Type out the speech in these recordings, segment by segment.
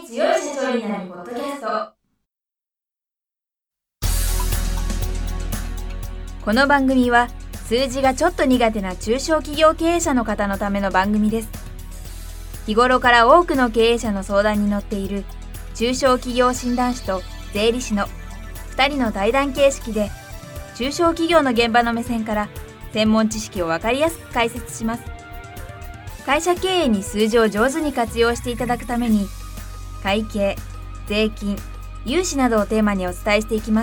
強い社長になるポッドキャスト。この番組は数字がちょっと苦手な中小企業経営者の方のための番組です。日頃から多くの経営者の相談に乗っている中小企業診断士と税理士の2人の対談形式で、中小企業の現場の目線から専門知識を分かりやすく解説します。会社経営に数字を上手に活用していただくために、会計、税金、融資などをテーマにお伝えしていきます。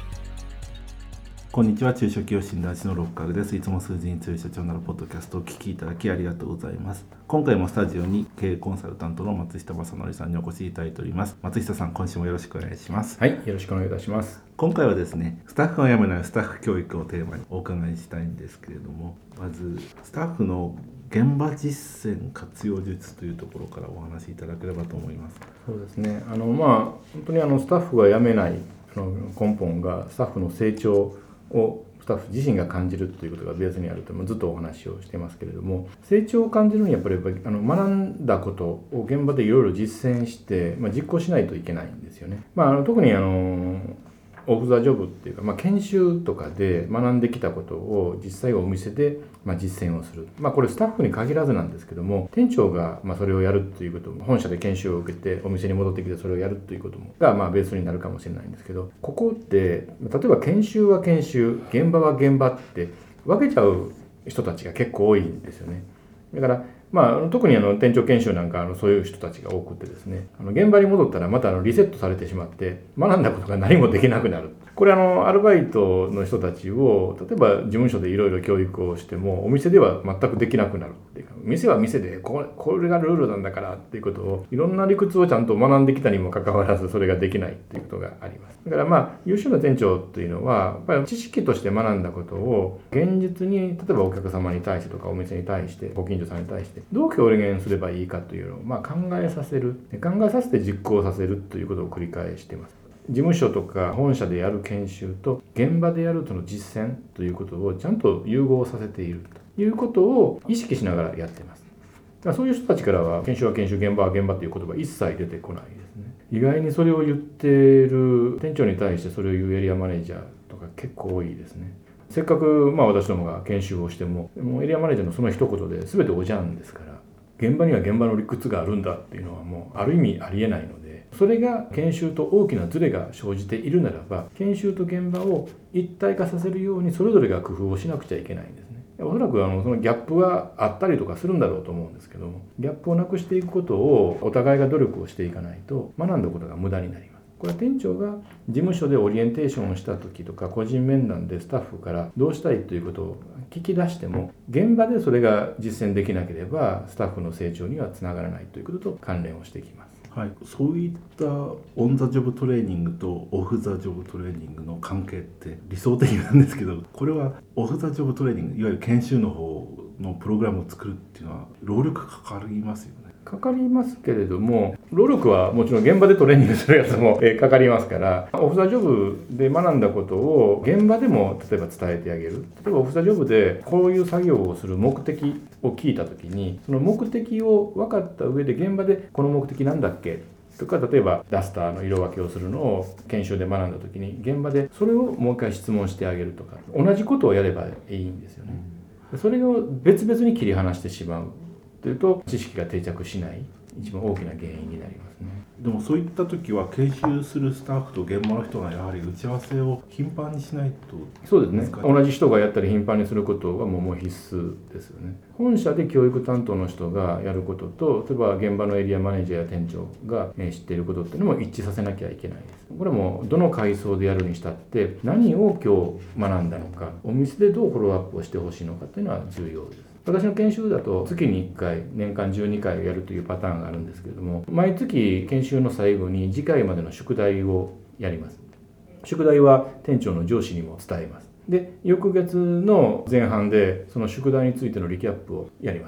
こんにちは、中小企業診断士の六角です。いつも数字に強い社長なるポッドキャストをお聞きいただきありがとうございます。今回もスタジオに経営コンサルタントの松下正則さんにお越しいただいております。松下さん、今週もよろしくお願いします。 はい、よろしくお願いいたします。 今回はですね、スタッフが辞めないスタッフ教育をテーマにお伺いしたいんですけれども、まずスタッフの現場実践活用術というところからお話しいただければと思います。 そうですね、本当にスタッフが辞めない根本がスタッフの成長をスタッフ自身が感じるということがベースにあるとずっとお話をしてますけれども、成長を感じるにはやっぱり学んだことを現場でいろいろ実践して、実行しないといけないんですよね。特にオフ・ザ・ジョブっていうか、研修とかで学んできたことを実際お店で実践をする。これスタッフに限らずなんですけども、店長がそれをやるということも、本社で研修を受けてお店に戻ってきてそれをやるということもがベースになるかもしれないんですけど、ここって例えば研修は研修、現場は現場って分けちゃう人たちが結構多いんですよね。だから特に店長研修なんかそういう人たちが多くてですね、現場に戻ったらまたリセットされてしまって学んだことが何もできなくなる。これアルバイトの人たちを例えば事務所でいろいろ教育をしてもお店では全くできなくなるっていうか、店は店でこれがルールなんだからっていうことをいろんな理屈をちゃんと学んできたにもかかわらずそれができないっていうことがあります。だから優秀な店長というのはやっぱり知識として学んだことを現実に例えばお客様に対してとかお店に対してご近所さんに対してどう表現すればいいかというのを考えさせて実行させるということを繰り返しています。事務所とか本社でやる研修と現場でやるとの実践ということをちゃんと融合させているということを意識しながらやっています。だからそういう人たちからは研修は研修、現場は現場という言葉一切出てこないですね。意外にそれを言っている店長に対してそれを言うエリアマネージャーとか結構多いですね。せっかく私どもが研修をしてもエリアマネージャーのその一言で全ておじゃんですから、現場には現場の理屈があるんだっていうのはもうある意味ありえないので、それが研修と大きなズレが生じているならば研修と現場を一体化させるようにそれぞれが工夫をしなくちゃいけないんですね。おそらくそのギャップがあったりとかするんだろうと思うんですけども、ギャップをなくしていくことをお互いが努力をしていかないと学んだことが無駄になります。これは店長が事務所でオリエンテーションをした時とか個人面談でスタッフからどうしたいということを聞き出しても現場でそれが実践できなければスタッフの成長にはつながらないということと関連をしてきます。 はい、そういったオン・ザ・ジョブトレーニングとオフ・ザ・ジョブトレーニングの関係って理想的なんですけど、これはオフ・ザ・ジョブトレーニング、いわゆる研修の方のプログラムを作るっていうのは労力かかりますよね。 かかりますけれども、労力はもちろん現場でトレーニングするやつもかかりますから、オフ・ザ・ジョブで学んだことを現場でも例えば伝えてあげる。例えばオフ・ザ・ジョブでこういう作業をする目的を聞いたときに、その目的を分かった上で現場でこの目的なんだっけとか、例えばダスターの色分けをするのを研修で学んだときに現場でそれをもう一回質問してあげるとか、同じことをやればいいんですよね。それを別々に切り離してしまうというと知識が定着しない一番大きな原因になりますね。 でもそういった時は研修するスタッフと現場の人がやはり打ち合わせを頻繁にしないと。 そうですね、同じ人がやったり頻繁にすることはもう必須ですよね。本社で教育担当の人がやることと、例えば現場のエリアマネージャーや店長が知っていることっていうのも一致させなきゃいけないです。これもどの階層でやるにしたって何を今日学んだのか、お店でどうフォローアップをしてほしいのかっていうのは重要です。私の研修だと月に1回年間12回やるというパターンがあるんですけれども、毎月研修の最後に次回までの宿題をやります。宿題は店長の上司にも伝えます。で、翌月の前半でその宿題についてのリキャップをやります。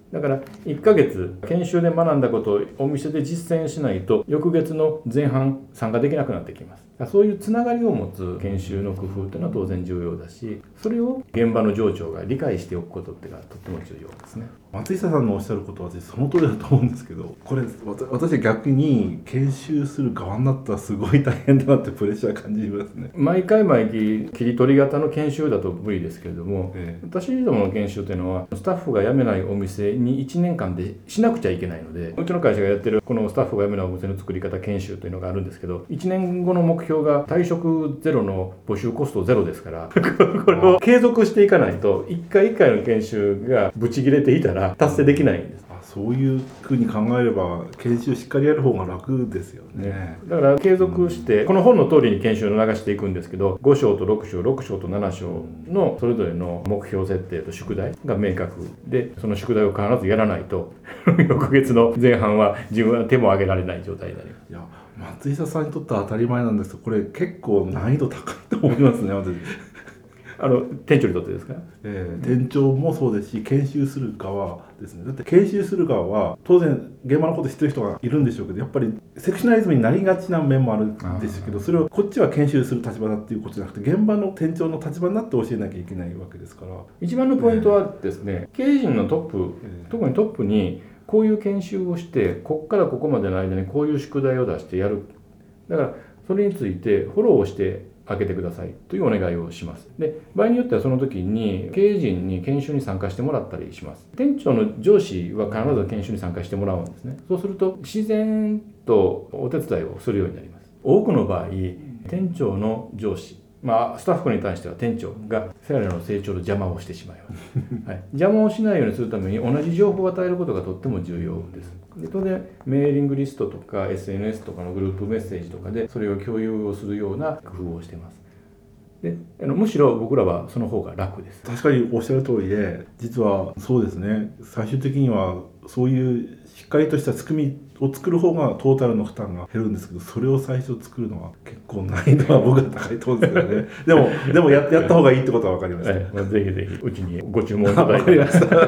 だから1ヶ月研修で学んだことをお店で実践しないと翌月の前半参加できなくなってきます。そういうつながりを持つ研修の工夫というのは当然重要だし、それを現場の上長が理解しておくことっていうのがとっても重要ですね。 松下さんのおっしゃることは私その通りだと思うんですけど、これ私は逆に研修する側になったらすごい大変だなってプレッシャー感じますね。 毎回切り取り型の研修だと無理ですけれども、私どもの研修というのはスタッフが辞めないお店に1年間でしなくちゃいけないので、うちの会社がやってるこのスタッフが辞めないお店の作り方研修というのがあるんですけど、1年後の目標が退職ゼロの募集コストゼロですからこれを継続していかないと1回1回の研修がブチ切れていたら達成できないんです。 そういうふうに考えれば研修しっかりやる方が楽ですよね。 だから継続してこの本の通りに研修を流していくんですけど、5章と6章6章と7章のそれぞれの目標設定と宿題が明確で、その宿題を必ずやらないと翌月の前半は自分は手も挙げられない状態になります。 いや、松下さんにとっては当たり前なんですけど、これ結構難易度高いと思いますね私。 店長にとってですか？ 店長もそうですし、研修する側ですね。だって研修する側は当然現場のこと知ってる人がいるんでしょうけど、やっぱりセクショナリズムになりがちな面もあるんですけど、それをこっちは研修する立場だっていうことじゃなくて、現場の店長の立場になって教えなきゃいけないわけですから。 一番のポイントはですね、経営陣のトップ、特にトップにこういう研修をして、ここからここまでの間にこういう宿題を出してやる。だからそれについてフォローをしてあげてくださいというお願いをします。で、場合によってはその時に経営陣に研修に参加してもらったりします。店長の上司は必ず研修に参加してもらうんですね。そうすると自然とお手伝いをするようになります。多くの場合、店長の上司、スタッフに対しては店長が彼らの成長の邪魔をしてしまいます、はい、邪魔をしないようにするために同じ情報を与えることがとっても重要です。で、当然メーリングリストとか SNS とかのグループメッセージとかでそれを共有をするような工夫をしています。で、むしろ僕らはその方が楽です。 確かにおっしゃる通りで、実はそうですね、最終的にはそういうしっかりとした仕組みを作る方がトータルの負担が減るんですけど、それを最初作るのは結構難易度は僕は高いと思うんですけどね。でもやった方がいいってことは分かりました。 ぜひぜひうちにご注文いただいて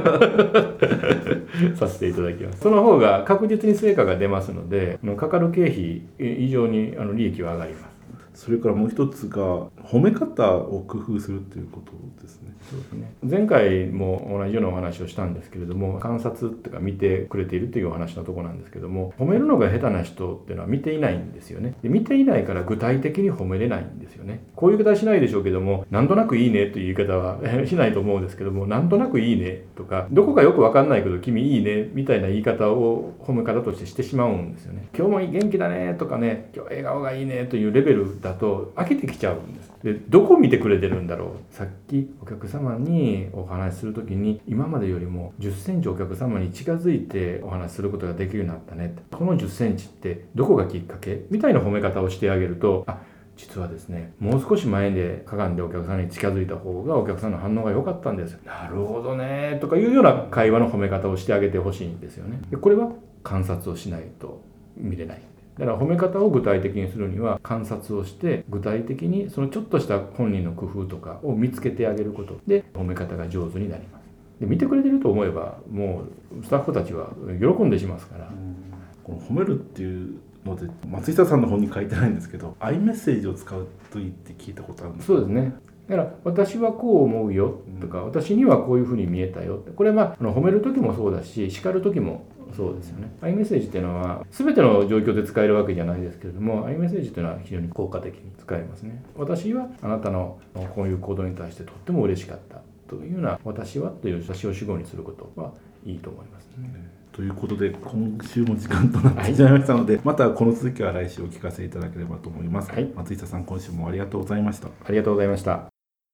させていただきます。その方が確実に成果が出ますので、かかる経費以上に利益は上がります。 それからもう一つが褒め方を工夫するっていうことですね。 そうですね。前回も同じようなお話をしたんですけれども、観察とか見てくれているというお話のところなんですけども、褒めるのが下手な人っていうのは見ていないんですよね。で、見ていないから具体的に褒めれないんですよね。こういう言い方はしないでしょうけども、なんとなくいいねという言い方はしないと思うんですけども、なんとなくいいねとか、どこかよくわかんないけど君いいねみたいな言い方を褒め方としてしてしまうんですよね。今日も元気だねとかね、今日笑顔がいいねというレベルだと飽きてきちゃうんです。で、どこを見てくれてるんだろう。さっきお客様にお話しするときに、今までよりも10センチお客様に近づいてお話しすることができるようになったね。この10センチってどこがきっかけみたいな褒め方をしてあげると、実はですね、もう少し前でかがんでお客さんに近づいた方がお客さんの反応が良かったんです。なるほどねとかいうような会話の褒め方をしてあげてほしいんですよね。で、これは観察をしないと見れない。だから褒め方を具体的にするには観察をして具体的にそのちょっとした本人の工夫とかを見つけてあげることで褒め方が上手になります。で、見てくれてると思えばもうスタッフたちは喜んでしますから。 この褒めるっていうので松下さんの本に書いてないんですけど、アイメッセージを使うといいって聞いたことあるんですか？ そうですね。だから私はこう思うよとか、私にはこういうふうに見えたよ。これは褒める時もそうだし、叱る時もそうですよね。アイメッセージっていうのは全ての状況で使えるわけじゃないですけれども、アイメッセージっていうのは非常に効果的に使えますね。私はあなたのこういう行動に対してとっても嬉しかったというような、私はという私を主語にすることはいいと思いますね。 ということで今週も時間となってしまいましたので、またこの続きは来週お聞かせいただければと思います。松下さん、今週もありがとうございました。 ありがとうございました。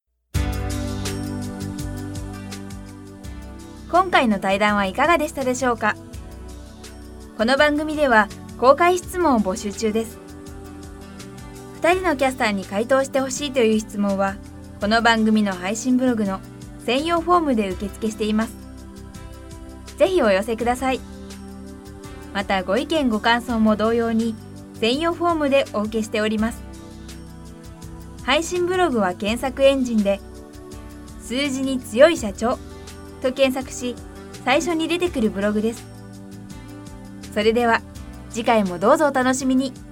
今回の対談はいかがでしたでしょうか。この番組では公開質問を募集中です。2人のキャスターに回答してほしいという質問は、この番組の配信ブログの専用フォームで受付しています。ぜひお寄せください。またご意見ご感想も同様に専用フォームでお受けしております。配信ブログは検索エンジンで数字に強い社長と検索し、 最初に出てくるブログです。それでは次回もどうぞお楽しみに。